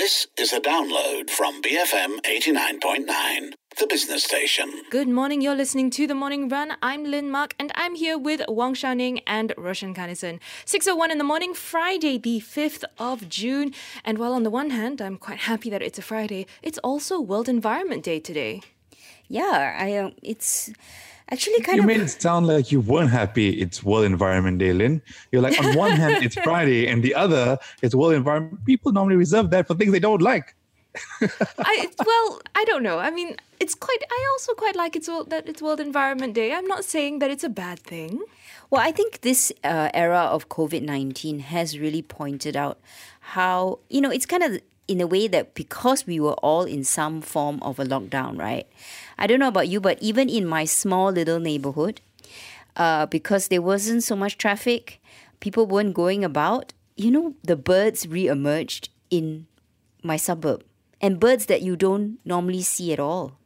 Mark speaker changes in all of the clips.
Speaker 1: This is a download from BFM 89.9, the business station.
Speaker 2: Good morning, you're listening to The Morning Run. I'm Lynn Mark and I'm here with Wong Xiaoning and Roshan Kanesan. 6:01 in the morning, Friday, the 5th of June. And while on the one hand, I'm quite happy that it's a Friday, it's also World Environment Day today.
Speaker 3: Yeah, it's actually kind of...
Speaker 4: You made it sound like you weren't happy it's World Environment Day, Lynn. You're like, on one hand, it's Friday, and the other, it's World Environment. People normally reserve that for things they don't like.
Speaker 2: I don't know. I mean, I also quite like that it's World Environment Day. I'm not saying that it's a bad thing.
Speaker 3: Well, I think this era of COVID-19 has really pointed out how, it's kind of in a way that because we were all in some form of a lockdown, right? I don't know about you, but even in my small little neighborhood, because there wasn't so much traffic, people weren't going about, the birds re-emerged in my suburb, and birds that you don't normally see at all.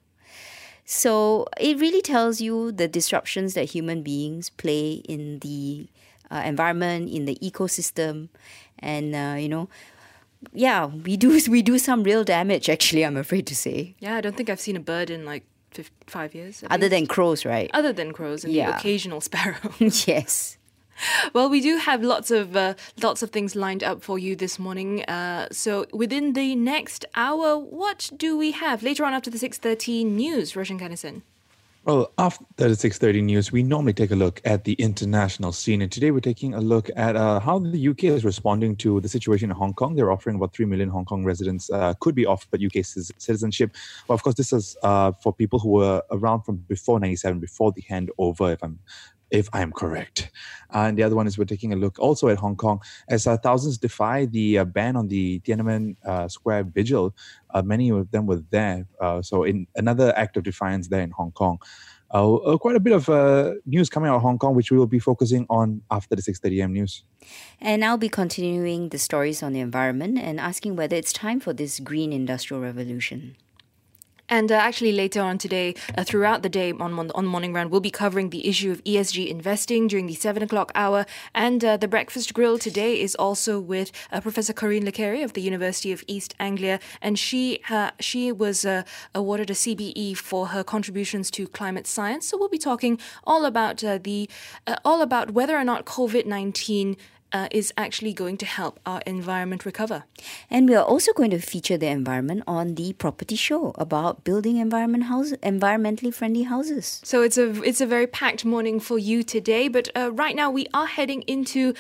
Speaker 3: So it really tells you the disruptions that human beings play in the environment, in the ecosystem, and, yeah, we do some real damage, actually, I'm afraid to say.
Speaker 2: Yeah, I don't think I've seen a bird in 5 years.
Speaker 3: Other than crows, right?
Speaker 2: Other than crows and the occasional sparrow.
Speaker 3: Yes.
Speaker 2: Well, we do have lots of things lined up for you this morning. So within the next hour, what do we have? Later on after the 6:30 news, Roshan Kanesan.
Speaker 4: Well, after the 6:30 news, we normally take a look at the international scene. And today we're taking a look at how the UK is responding to the situation in Hong Kong. They're offering about 3 million Hong Kong residents could be offered UK citizenship. Well, of course, this is for people who were around from before 97, before the handover, if I'm correct. And the other one is we're taking a look also at Hong Kong as thousands defy the ban on the Tiananmen Square vigil. Many of them were there. So in another act of defiance there in Hong Kong. Quite a bit of news coming out of Hong Kong, which we will be focusing on after the 6:30 a.m. news.
Speaker 3: And I'll be continuing the stories on the environment and asking whether it's time for this green industrial revolution.
Speaker 2: And actually later on today, throughout the day on Morning Run, we'll be covering the issue of ESG investing during the 7 o'clock hour. And the Breakfast Grill today is also with Professor Corinne Le Carre of the University of East Anglia. And she was awarded a CBE for her contributions to climate science. So we'll be talking all about whether or not COVID-19 is actually going to help our environment recover.
Speaker 3: And we are also going to feature the environment on the property show about building environmentally friendly houses.
Speaker 2: So it's a very packed morning for you today. But right now we are heading into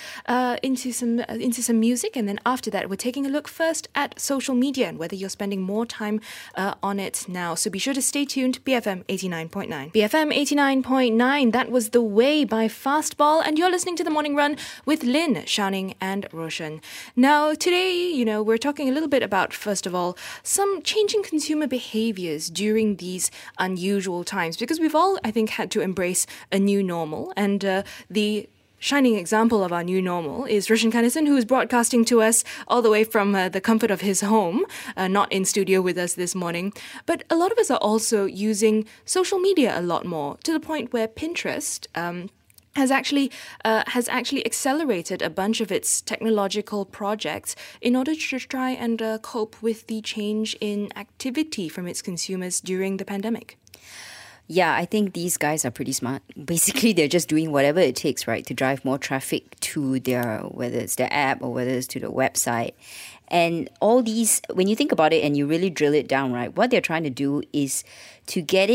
Speaker 2: some music, and then after that we're taking a look first at social media and whether you're spending more time on it now. So be sure to stay tuned. BFM 89.9. BFM 89.9. That was The Way by Fastball, and you're listening to The Morning Run with Lynn, Xiaoning and Roshan. Now, today, we're talking a little bit about, first of all, some changing consumer behaviors during these unusual times, because we've all, I think, had to embrace a new normal. And the shining example of our new normal is Roshan Kanesan, who is broadcasting to us all the way from the comfort of his home, not in studio with us this morning. But a lot of us are also using social media a lot more, to the point where Pinterest has actually accelerated a bunch of its technological projects in order to try and cope with the change in activity from its consumers during the pandemic.
Speaker 3: Yeah, I think these guys are pretty smart. Basically, they're just doing whatever it takes, right, to drive more traffic to whether it's their app or whether it's to the website. And all these, when you think about it and you really drill it down, right, what they're trying to do is to get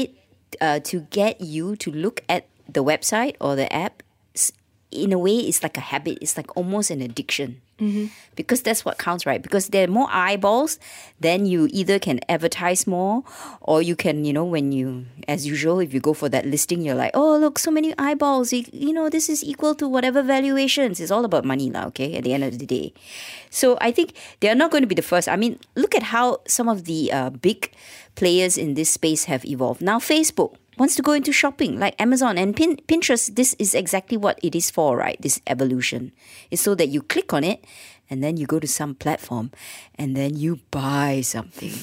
Speaker 3: you to look at the website or the app. In a way, it's like a habit. It's like almost an addiction. Mm-hmm. Because that's what counts, right? Because there are more eyeballs, then you either can advertise more, or you can, when you, as usual, if you go for that listing, you're like, oh, look, so many eyeballs. This is equal to whatever valuations. It's all about money now, okay, at the end of the day. So I think they're not going to be the first. I mean, look at how some of the big players in this space have evolved. Now, Facebook wants to go into shopping like Amazon and Pinterest. This is exactly what it is for, right? This evolution is so that you click on it and then you go to some platform and then you buy something.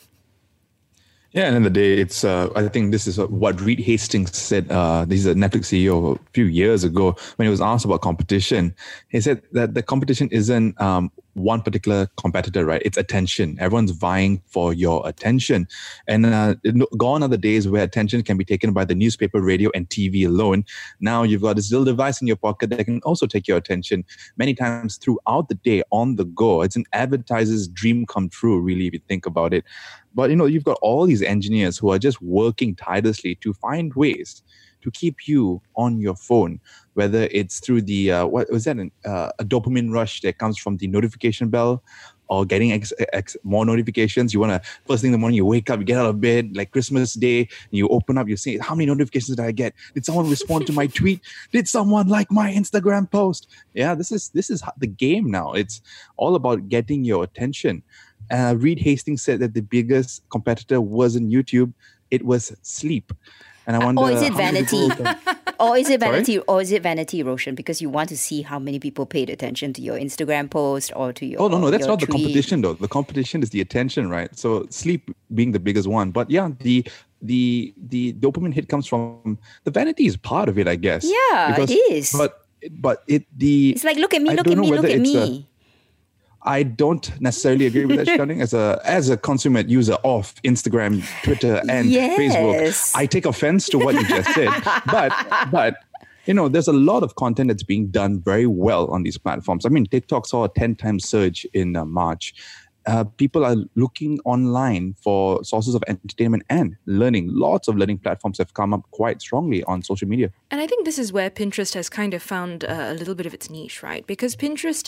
Speaker 4: Yeah, and in the day, it's I think this is what Reed Hastings said. He's a Netflix CEO a few years ago when he was asked about competition. He said that the competition isn't one particular competitor, right? It's attention. Everyone's vying for your attention. And gone are the days where attention can be taken by the newspaper, radio, and TV alone. Now you've got this little device in your pocket that can also take your attention many times throughout the day on the go. It's an advertiser's dream come true, really, if you think about it. But, you've got all these engineers who are just working tirelessly to find ways to keep you on your phone, whether it's through the, a dopamine rush that comes from the notification bell, or getting more notifications. You want to, first thing in the morning, you wake up, you get out of bed, like Christmas Day, and you open up, you say, how many notifications did I get? Did someone respond to my tweet? Did someone like my Instagram post? Yeah, this is the game now. It's all about getting your attention. Reed Hastings said that the biggest competitor wasn't YouTube, it was sleep. And I wonder,
Speaker 3: or is it vanity? Or is it vanity?
Speaker 4: Sorry?
Speaker 3: Or is it vanity, Roshan? Because you want to see how many people paid attention to your Instagram post or to your.
Speaker 4: Oh no, that's not
Speaker 3: tweet.
Speaker 4: the competition though. The competition is the attention, right? So sleep being the biggest one, but yeah, the dopamine hit comes from the vanity is part of it, I guess.
Speaker 3: Yeah, it is.
Speaker 4: But
Speaker 3: it's like look at me, look at me.
Speaker 4: I don't necessarily agree with that, Shouting. As a consummate user of Instagram, Twitter, and Facebook, I take offense to what you just said. But there's a lot of content that's being done very well on these platforms. I mean, TikTok saw a 10 times surge in March. People are looking online for sources of entertainment and learning. Lots of learning platforms have come up quite strongly on social media.
Speaker 2: And I think this is where Pinterest has kind of found a little bit of its niche, right? Because Pinterest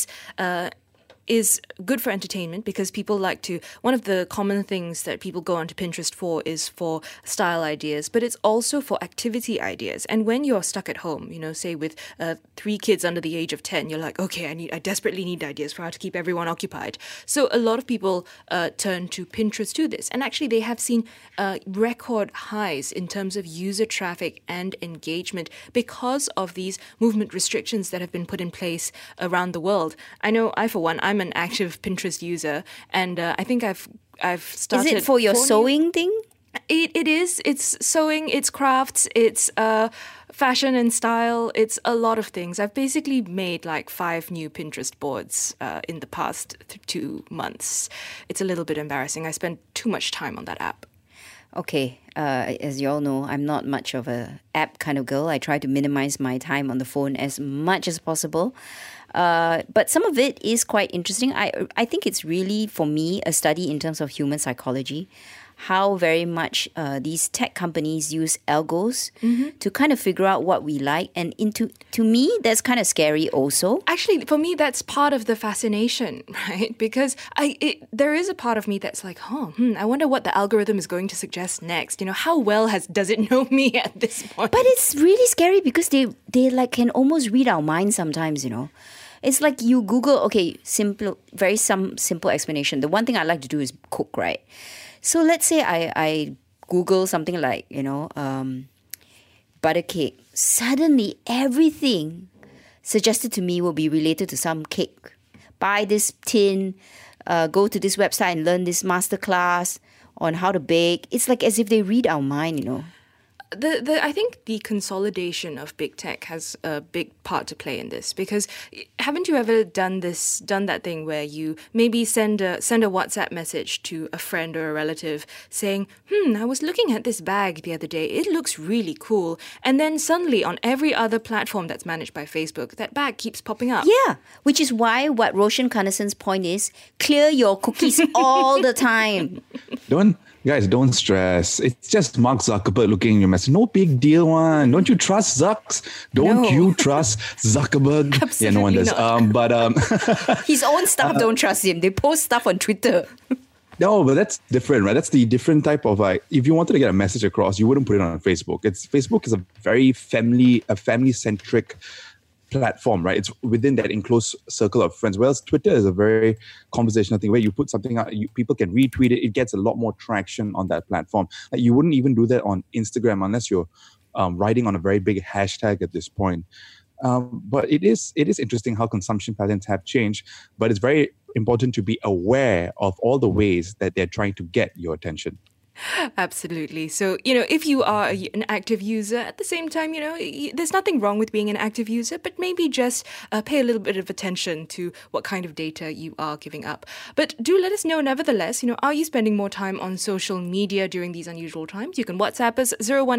Speaker 2: is good for entertainment because people like to, one of the common things that people go onto Pinterest for is for style ideas, but it's also for activity ideas. And when you're stuck at home, say with 3 kids under the age of 10, you're like, okay, I desperately need ideas for how to keep everyone occupied. So a lot of people turn to Pinterest to this. And actually they have seen record highs in terms of user traffic and engagement because of these movement restrictions that have been put in place around the world. I know for one, I'm an active Pinterest user, and I think I've started.
Speaker 3: Is it for your sewing thing?
Speaker 2: It is. It's sewing. It's crafts. It's fashion and style. It's a lot of things. I've basically made like 5 new Pinterest boards in the past 2 months. It's a little bit embarrassing. I spend too much time on that app.
Speaker 3: Okay, as you all know, I'm not much of a app kind of girl. I try to minimize my time on the phone as much as possible. But some of it is quite interesting. I think it's really, for me, a study in terms of human psychology, how very much these tech companies use algos to kind of figure out what we like. And to me, that's kind of scary also.
Speaker 2: Actually, for me, that's part of the fascination, right? Because there is a part of me that's like, I wonder what the algorithm is going to suggest next. How well does it know me at this point?
Speaker 3: But it's really scary because they like can almost read our minds sometimes, It's like you Google, very simple explanation. The one thing I like to do is cook, right? So let's say I Google something like, butter cake. Suddenly, everything suggested to me will be related to some cake. Buy this tin, go to this website and learn this masterclass on how to bake. It's like as if they read our mind,
Speaker 2: I think the consolidation of big tech has a big part to play in this, because haven't you ever done that thing where you maybe send a WhatsApp message to a friend or a relative saying, I was looking at this bag the other day, it looks really cool, and then suddenly on every other platform that's managed by Facebook, that bag keeps popping up.
Speaker 3: Yeah, which is why what Roshan Kanason's point is, clear your cookies all the time.
Speaker 4: Guys, don't stress. It's just Mark Zuckerberg looking at your message. No big deal, one. Don't you trust Zucks? Don't you trust Zuckerberg?
Speaker 2: Absolutely
Speaker 4: no one does.
Speaker 2: Not.
Speaker 3: His own staff don't trust him. They post stuff on Twitter.
Speaker 4: No, but that's different, right? That's the different type of if you wanted to get a message across, you wouldn't put it on Facebook. Facebook is a very family-centric platform, right? It's within that enclosed circle of friends. Whereas Twitter is a very conversational thing where you put something out, people can retweet it. It gets a lot more traction on that platform. Like you wouldn't even do that on Instagram unless you're writing on a very big hashtag at this point. But it is interesting how consumption patterns have changed. But it's very important to be aware of all the ways that they're trying to get your attention.
Speaker 2: Absolutely. So, if you are an active user, at the same time, there's nothing wrong with being an active user, but maybe just pay a little bit of attention to what kind of data you are giving up. But do let us know, nevertheless, are you spending more time on social media during these unusual times? You can WhatsApp us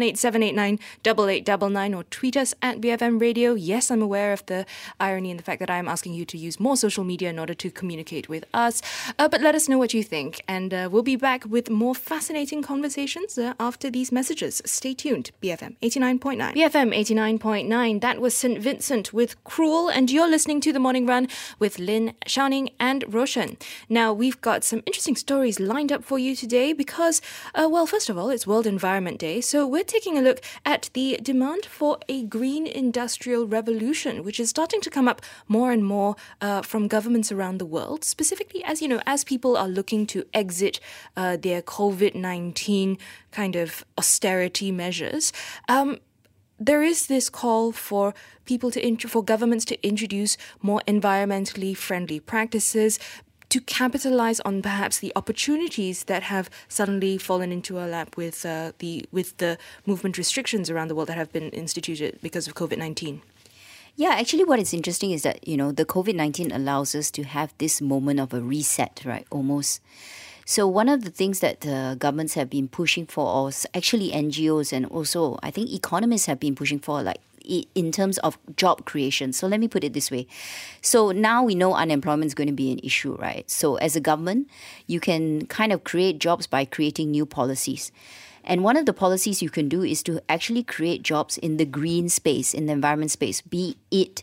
Speaker 2: 018-789-8899 or tweet us at BFM Radio. Yes, I'm aware of the irony in the fact that I am asking you to use more social media in order to communicate with us. But let us know what you think. And we'll be back with more fascinating conversations after these messages. Stay tuned. BFM 89.9. BFM 89.9. That was St. Vincent with Cruel, and you're listening to The Morning Run with Lynn, Xiaoning and Roshan. Now, we've got some interesting stories lined up for you today because, first of all, it's World Environment Day, so we're taking a look at the demand for a green industrial revolution, which is starting to come up more and more from governments around the world, specifically as people are looking to exit their COVID-19 kind of austerity measures. There is this call for for governments to introduce more environmentally friendly practices to capitalize on perhaps the opportunities that have suddenly fallen into our lap with the movement restrictions around the world that have been instituted because of COVID-19.
Speaker 3: Yeah, actually what is interesting is that, the COVID-19 allows us to have this moment of a reset, right, almost. So one of the things that governments have been pushing for, or actually NGOs and also I think economists have been pushing for, like in terms of job creation. So let me put it this way. So now we know unemployment is going to be an issue, right? So as a government, you can kind of create jobs by creating new policies. And one of the policies you can do is to actually create jobs in the green space, in the environment space, be it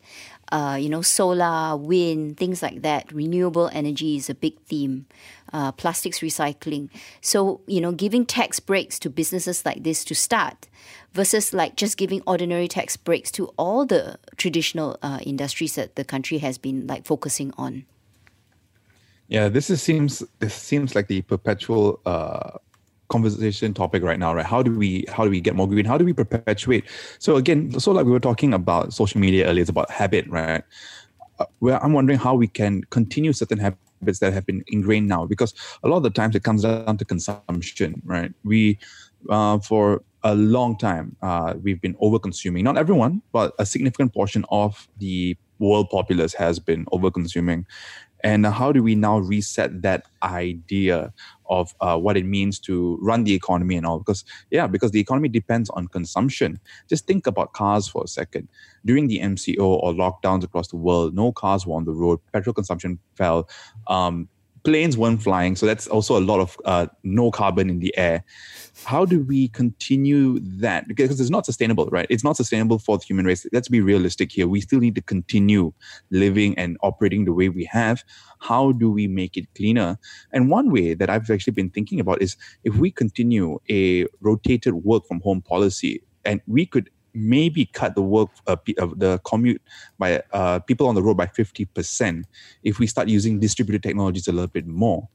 Speaker 3: solar, wind, things like that. Renewable energy is a big theme. Plastics recycling. So, giving tax breaks to businesses like this to start versus like just giving ordinary tax breaks to all the traditional industries that the country has been like focusing on.
Speaker 4: Yeah, this seems like the perpetual conversation topic right now, right? How do we get more green? How do we perpetuate? So again, like we were talking about social media earlier, it's about habit, right? Where I'm wondering how we can continue certain habits that have been ingrained now, because a lot of the times it comes down to consumption, right? We for a long time we've been over-consuming. Not everyone, but a significant portion of the world populace has been over-consuming. And how do we now reset that idea of what it means to run the economy and all? Because the economy depends on consumption. Just think about cars for a second. During the MCO or lockdowns across the world, no cars were on the road. Petrol consumption fell. Planes weren't flying. So that's also a lot of no carbon in the air. How do we continue that? Because it's not sustainable, right? It's not sustainable for the human race. Let's be realistic here. We still need to continue living and operating the way we have. How do we make it cleaner? And one way that I've actually been thinking about is if we continue a rotated work from home policy, and we could maybe cut the work the commute by people on the road by 50% if we start using distributed technologies a little bit more.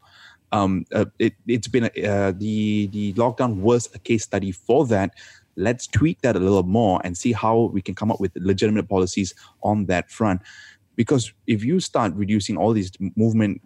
Speaker 4: It's been the lockdown was a case study for that. Let's tweak that a little more and see how we can come up with legitimate policies on that front. Because if you start reducing all these movement,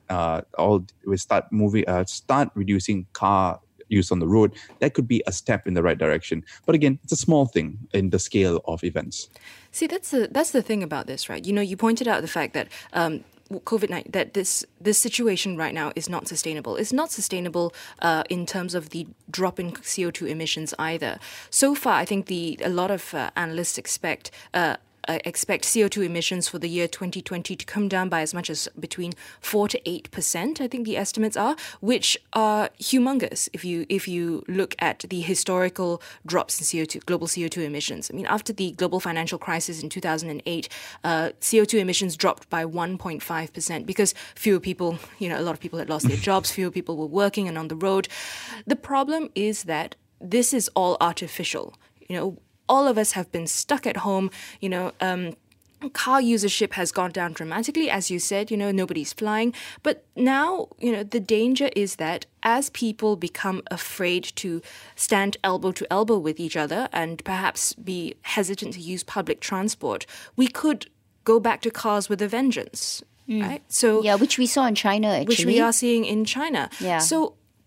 Speaker 4: start reducing car use on the road, that could be a step in the right direction. But again, it's a small thing in the scale of events.
Speaker 2: See, that's the thing about this, right? You pointed out the fact that COVID-19, that this situation right now is not sustainable. It's not sustainable in terms of the drop in CO2 emissions either. So far, I think a lot of analysts expect CO2 emissions for the year 2020 to come down by as much as between 4 to 8%, I think the estimates are, which are humongous if you look at the historical drops in global CO2 emissions. I mean, after the global financial crisis in 2008, CO2 emissions dropped by 1.5% because fewer people, a lot of people had lost their jobs, fewer people were working and on the road. The problem is that this is all artificial, all of us have been stuck at home, car usership has gone down dramatically. As you said, nobody's flying. But now, the danger is that as people become afraid to stand elbow to elbow with each other and perhaps be hesitant to use public transport, we could go back to cars with a vengeance, right? So
Speaker 3: which we saw in China, actually.
Speaker 2: Which we are seeing in China.
Speaker 3: Yeah.
Speaker 2: So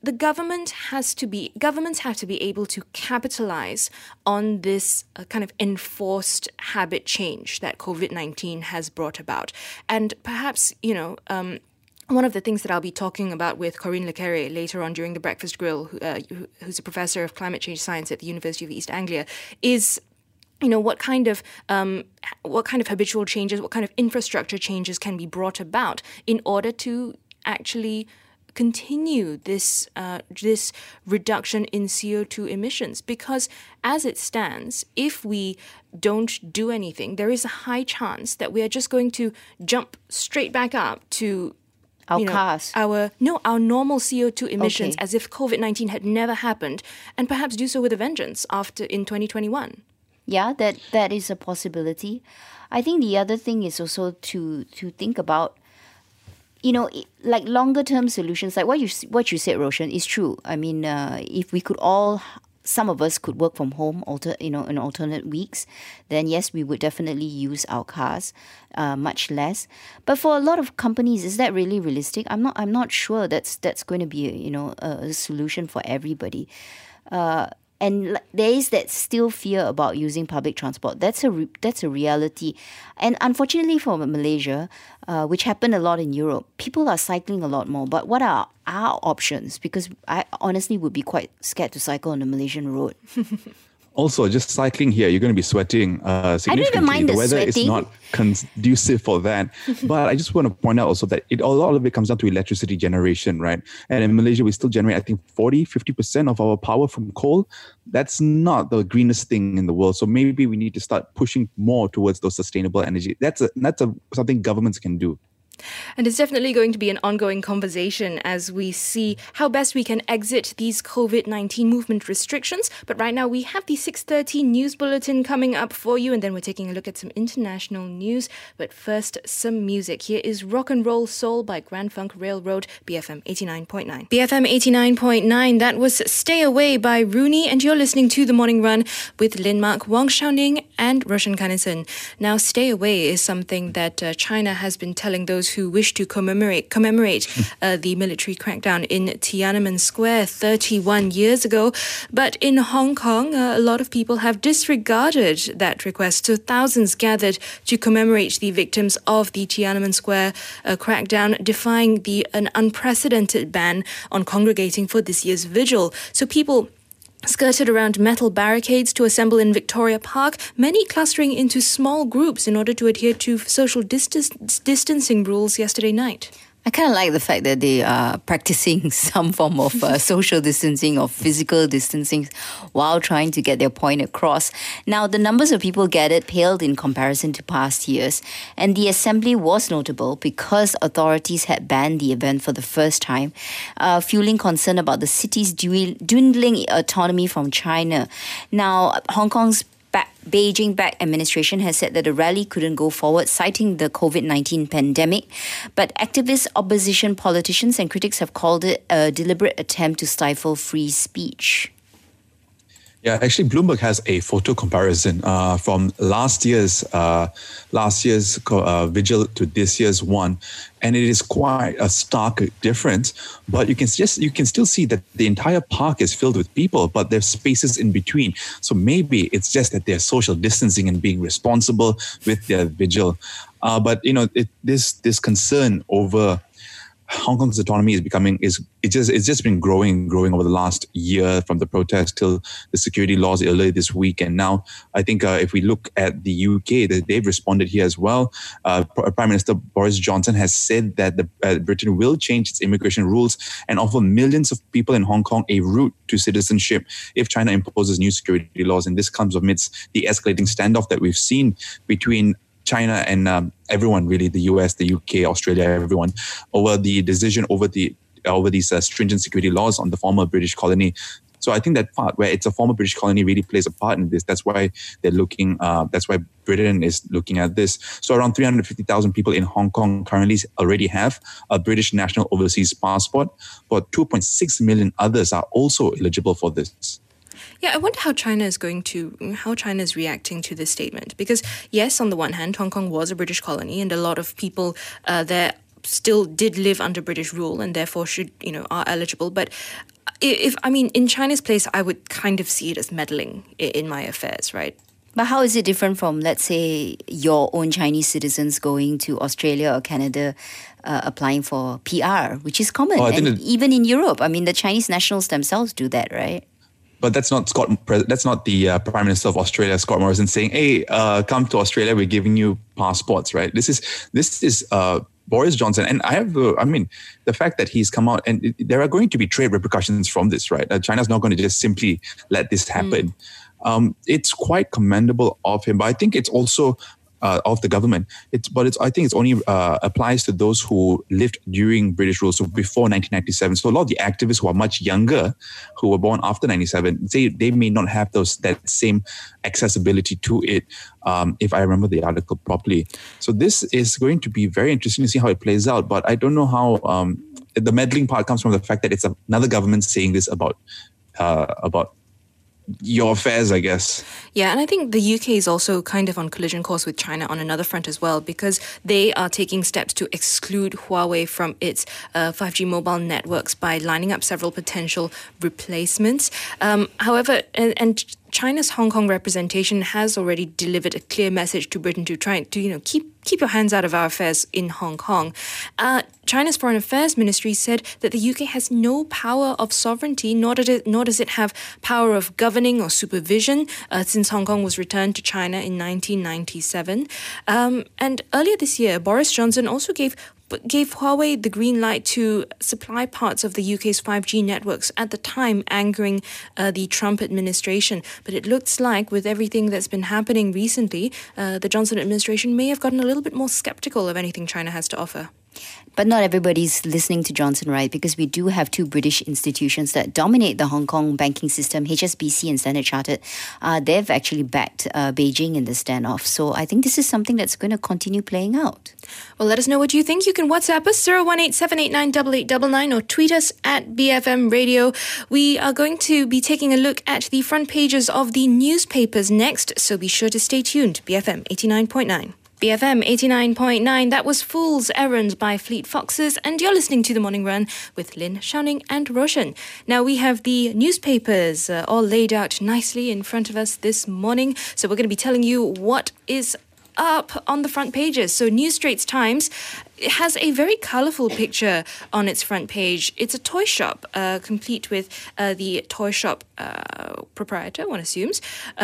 Speaker 2: the governments have to be able to capitalize on this kind of enforced habit change that COVID-19 has brought about. And perhaps, one of the things that I'll be talking about with Corinne Le Carré later on during the Breakfast Grill, who's a professor of climate change science at the University of East Anglia, is what kind of habitual changes, what kind of infrastructure changes can be brought about in order to actually continue this reduction in CO2 emissions. Because as it stands, if we don't do anything, there is a high chance that we are just going to jump straight back up to
Speaker 3: cars.
Speaker 2: Our normal CO2 emissions,
Speaker 3: Okay.
Speaker 2: as if COVID-19 had never happened, and perhaps do so with a vengeance in 2021.
Speaker 3: Yeah, that is a possibility. I think the other thing is also to think about, like longer term solutions. Like what you said, Roshan, is true. I mean, if we could some of us could work from home, in alternate weeks, then yes, we would definitely use our cars much less. But for a lot of companies, is that really realistic? I'm not sure that's going to be a solution for everybody. And there is that still fear about using public transport. That's a reality. And unfortunately for Malaysia, which happened a lot in Europe, people are cycling a lot more. But what are our options? Because I honestly would be quite scared to cycle on the Malaysian road.
Speaker 4: Also, just cycling here, you're going to be sweating significantly.
Speaker 3: mind
Speaker 4: the
Speaker 3: the
Speaker 4: weather
Speaker 3: sweating.
Speaker 4: is not conducive for that. But I just want to point out also that a lot of it comes down to electricity generation, right? And in Malaysia, we still generate, I think, 40-50% of our power from coal. That's not the greenest thing in the world. So maybe we need to start pushing more towards those sustainable energy. That's something governments can do.
Speaker 2: And it's definitely going to be an ongoing conversation as we see how best we can exit these COVID-19 movement restrictions. But right now we have the 6:30 news bulletin coming up for you, and then we're taking a look at some international news. But first, some music. Here is Rock and Roll Soul by Grand Funk Railroad, BFM 89.9. BFM 89.9, that was Stay Away by Rooney, and you're listening to The Morning Run with Lin Mark, Wong Xiaoning and Roshan Kanesan. Now, Stay Away is something that China has been telling those who wish to commemorate the military crackdown in Tiananmen Square 31 years ago. But in Hong Kong, a lot of people have disregarded that request. So thousands gathered to commemorate the victims of the Tiananmen Square crackdown, defying an unprecedented ban on congregating for this year's vigil. So people skirted around metal barricades to assemble in Victoria Park, many clustering into small groups in order to adhere to social distancing rules yesterday night.
Speaker 3: I kind of like the fact that they are practicing some form of social distancing or physical distancing while trying to get their point across. Now, the numbers of people gathered paled in comparison to past years, and the assembly was notable because authorities had banned the event for the first time, fueling concern about the city's dwindling autonomy from China. Now, Hong Kong's Beijing-backed administration has said that the rally couldn't go forward, citing the COVID-19 pandemic. But activists, opposition politicians and critics have called it a deliberate attempt to stifle free speech.
Speaker 4: Yeah, actually, Bloomberg has a photo comparison from last year's vigil to this year's one, and it is quite a stark difference. But you can still see that the entire park is filled with people, but there's spaces in between. So maybe it's just that they're social distancing and being responsible with their vigil. But this concern over Hong Kong's autonomy it's just been growing over the last year, from the protest till the security laws earlier this week. And now I think if we look at the UK, they've responded here as well. Prime Minister Boris Johnson has said that Britain will change its immigration rules and offer millions of people in Hong Kong a route to citizenship if China imposes new security laws. And this comes amidst the escalating standoff that we've seen between China and everyone, really, the US, the UK, Australia, everyone, over the decision over these stringent security laws on the former British colony. So I think that part where it's a former British colony really plays a part in this. That's why they're looking. That's why Britain is looking at this. So around 350,000 people in Hong Kong currently already have a British national overseas passport, but 2.6 million others are also eligible for this.
Speaker 2: Yeah, I wonder how China is reacting to this statement. Because yes, on the one hand, Hong Kong was a British colony, and a lot of people there still did live under British rule and therefore should, are eligible. But in China's place, I would kind of see it as meddling in my affairs, right?
Speaker 3: But how is it different from, let's say, your own Chinese citizens going to Australia or Canada applying for PR, which is common? And even in Europe, the Chinese nationals themselves do that, right?
Speaker 4: But that's not That's not the Prime Minister of Australia, Scott Morrison, saying, "Hey, come to Australia. We're giving you passports." Right? This is Boris Johnson, and the fact that he's come out, and there are going to be trade repercussions from this, right? China's not going to just simply let this happen. It's quite commendable of him, but I think it's also of the government. I think it's only applies to those who lived during British rule, so before 1997. So a lot of the activists who are much younger, who were born after 97, they may not have that same accessibility to it, if I remember the article properly. So this is going to be very interesting to see how it plays out. But I don't know how the meddling part comes from the fact that it's another government saying this about your affairs, I guess.
Speaker 2: Yeah, and I think the UK is also kind of on collision course with China on another front as well, because they are taking steps to exclude Huawei from its 5G mobile networks by lining up several potential replacements. However, and China's Hong Kong representation has already delivered a clear message to Britain to try to keep your hands out of our affairs in Hong Kong. China's Foreign Affairs Ministry said that the UK has no power of sovereignty, nor does it have power of governing or supervision since Hong Kong was returned to China in 1997. And earlier this year, Boris Johnson also gave Huawei the green light to supply parts of the UK's 5G networks, at the time angering the Trump administration. But it looks like with everything that's been happening recently, the Johnson administration may have gotten a little bit more skeptical of anything China has to offer.
Speaker 3: But not everybody's listening to Johnson, right? Because we do have two British institutions that dominate the Hong Kong banking system, HSBC and Standard Chartered. They've actually backed Beijing in this standoff. So I think this is something that's going to continue playing out.
Speaker 2: Well, let us know what you think. You can WhatsApp us 018-789-8899 or tweet us at BFM Radio. We are going to be taking a look at the front pages of the newspapers next, so be sure to stay tuned. BFM 89.9. BFM 89.9, that was Fool's Errand by Fleet Foxes, and you're listening to The Morning Run with Lynn, Xiaoning and Roshan. Now we have the newspapers all laid out nicely in front of us this morning, so we're going to be telling you what is up on the front pages. So New Straits Times, it has a very colourful picture on its front page. It's a toy shop, complete with the toy shop proprietor, one assumes.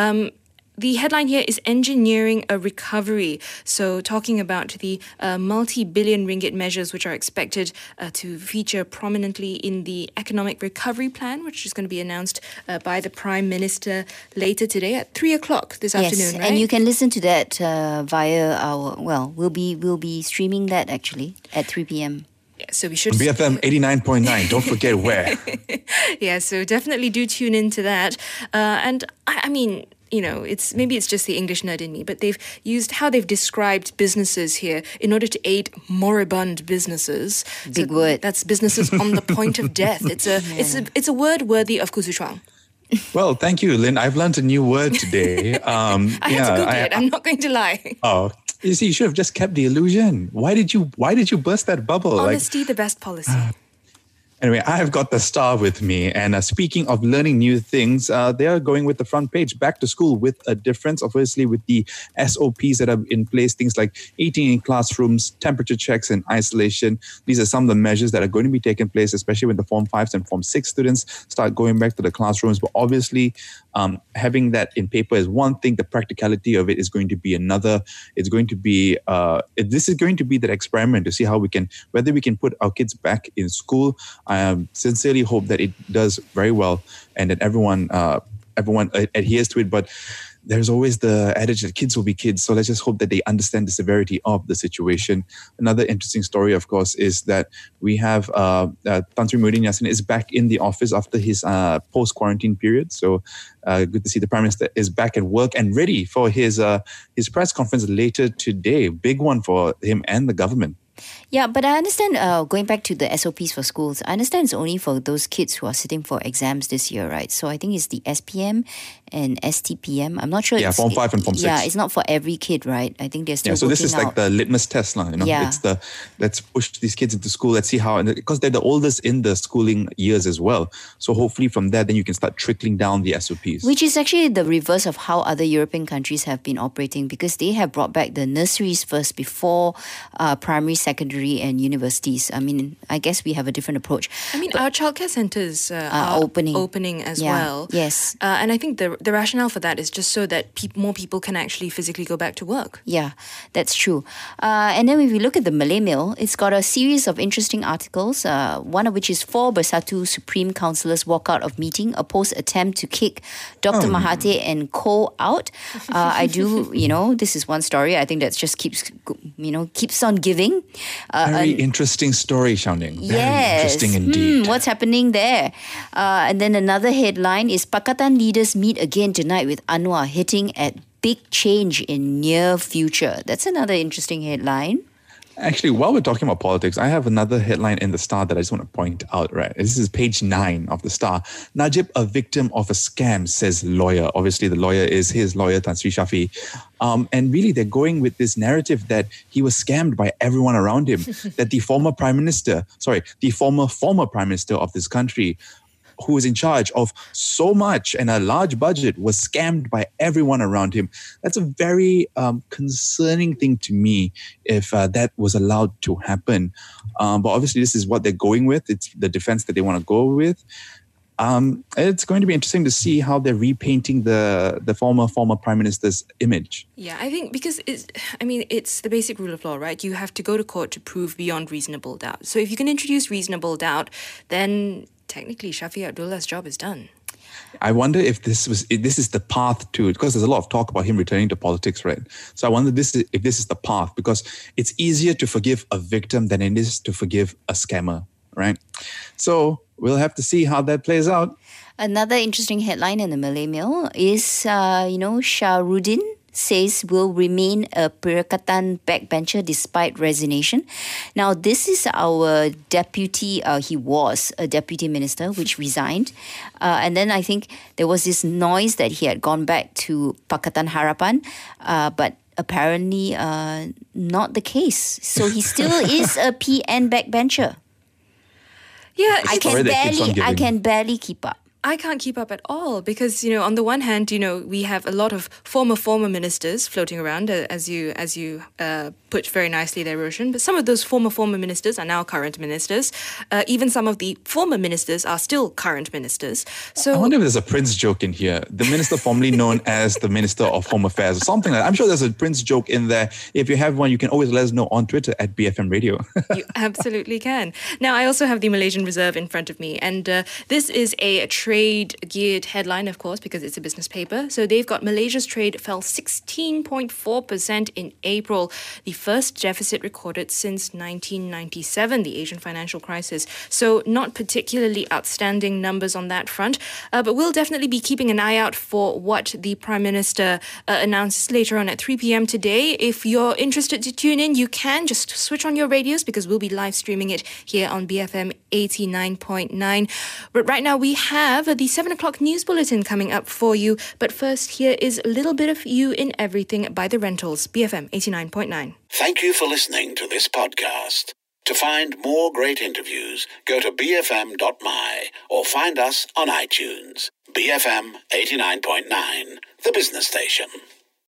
Speaker 2: The headline here is Engineering a Recovery. So talking about the multi-billion ringgit measures which are expected to feature prominently in the Economic Recovery Plan, which is going to be announced by the Prime Minister later today at 3 o'clock this afternoon, right?
Speaker 3: And you can listen to that via our, we'll be streaming that actually at 3 p.m.
Speaker 2: So we should
Speaker 4: BFM 89.9. Don't forget where.
Speaker 2: Yeah, so definitely do tune into that. And I mean, it's just the English nerd in me, but they've used how they've described businesses here in order to aid moribund businesses.
Speaker 3: Big word.
Speaker 2: That's businesses on the point of death. It's a word worthy of Khoo Hsu Chuang.
Speaker 4: Well, thank you, Lynn. I've learned a new word today.
Speaker 2: I had to Google it. I'm not going to lie.
Speaker 4: Oh, you see, you should have just kept the illusion. Why did you burst that bubble?
Speaker 2: Honesty, the best policy.
Speaker 4: Anyway, I have got the Star with me. And speaking of learning new things, they are going with the front page, back to school with a difference, obviously, with the SOPs that are in place, things like eating in classrooms, temperature checks and isolation. These are some of the measures that are going to be taking place, especially when the Form 5s and Form 6 students start going back to the classrooms. But obviously, having that in paper is one thing. The practicality of it is going to be another. It's going to be, this is going to be that experiment to see whether we can put our kids back in school. I sincerely hope that it does very well and that everyone adheres to it. But there's always the adage that kids will be kids. So let's just hope that they understand the severity of the situation. Another interesting story, of course, is that we have Tan Sri Muhyiddin Yassin is back in the office after his post-quarantine period. So good to see the Prime Minister is back at work and ready for his press conference later today. Big one for him and the government.
Speaker 3: Yeah, but I understand, going back to the SOPs for schools, I understand it's only for those kids who are sitting for exams this year, right? So I think it's the SPM and STPM. I'm not sure.
Speaker 4: Yeah, Form 5 and Form 6.
Speaker 3: Yeah, it's not for every kid, right? I think they're still
Speaker 4: so this is
Speaker 3: working
Speaker 4: like the litmus test,
Speaker 3: Yeah.
Speaker 4: It's the, let's push these kids into school. Let's see how, because they're the oldest in the schooling years as well. So hopefully from there, then you can start trickling down the SOPs.
Speaker 3: Which is actually the reverse of how other European countries have been operating, because they have brought back the nurseries first before primary, secondary and universities. I mean, I guess we have a different approach.
Speaker 2: I mean, our childcare centres are opening as well.
Speaker 3: Yes.
Speaker 2: And I think the rationale for that is just so that more people can actually physically go back to work.
Speaker 3: Yeah, that's true. And then if we look at the Malay Mail, it's got a series of interesting articles, one of which is 4 Bersatu Supreme Councillors walk out of meeting, oppose attempt to kick Dr. Mahathir and co out. I do, this is one story. I think that just keeps on giving.
Speaker 4: Very interesting story, Xiaoning. Very interesting indeed.
Speaker 3: What's happening there? And then another headline is Pakatan leaders meet again tonight with Anwar, hitting at big change in near future. That's another interesting headline.
Speaker 4: Actually, while we're talking about politics, I have another headline in the Star that I just want to point out, right? This is page 9 of the Star. Najib, a victim of a scam, says lawyer. Obviously, the lawyer is his lawyer, Tan Sri Shafi. And really, they're going with this narrative that he was scammed by everyone around him, that the former Prime Minister of this country, who was in charge of so much and a large budget, was scammed by everyone around him. That's a very concerning thing to me if that was allowed to happen. But obviously, this is what they're going with. It's the defense that they want to go with. It's going to be interesting to see how they're repainting the former Prime Minister's image.
Speaker 2: Yeah, I think because it's the basic rule of law, right? You have to go to court to prove beyond reasonable doubt. So if you can introduce reasonable doubt, then technically Shafi Abdullah's job is done.
Speaker 4: I wonder if this is the path to it, because there's a lot of talk about him returning to politics, right? So I wonder if this is the path, because it's easier to forgive a victim than it is to forgive a scammer, right? So we'll have to see how that plays out.
Speaker 3: Another interesting headline in the Malay Mail is, Shahruddin says will remain a Perikatan backbencher despite resignation. Now, this is our deputy, he was a deputy minister, which resigned. And then I think there was this noise that he had gone back to Pakatan Harapan, but apparently not the case. So he still is a PN backbencher.
Speaker 2: Yeah,
Speaker 3: I can barely keep up.
Speaker 2: I can't keep up at all because, on the one hand, we have a lot of former ministers floating around, as you put very nicely there, Roshan. But some of those former ministers are now current ministers. Even some of the former ministers are still current ministers. So
Speaker 4: I wonder if there's a Prince joke in here. The minister formerly known as the Minister of Home Affairs or something like that. I'm sure there's a Prince joke in there. If you have one, you can always let us know on Twitter at BFM Radio.
Speaker 2: You absolutely can. Now, I also have the Malaysian Reserve in front of me. And this is a trade-geared headline, of course, because it's a business paper. So they've got Malaysia's trade fell 16.4% in April, the first deficit recorded since 1997, the Asian financial crisis. So not particularly outstanding numbers on that front. But we'll definitely be keeping an eye out for what the Prime Minister announces later on at 3 p.m. today. If you're interested to tune in, you can just switch on your radios because we'll be live streaming it here on BFM 89.9. But right now we have the 7 o'clock news bulletin coming up for you. But first, here is a little bit of You in Everything by The Rentals, BFM 89.9.
Speaker 1: Thank you for listening to this podcast. To find more great interviews, go to bfm.my or find us on iTunes. BFM 89.9, the business station.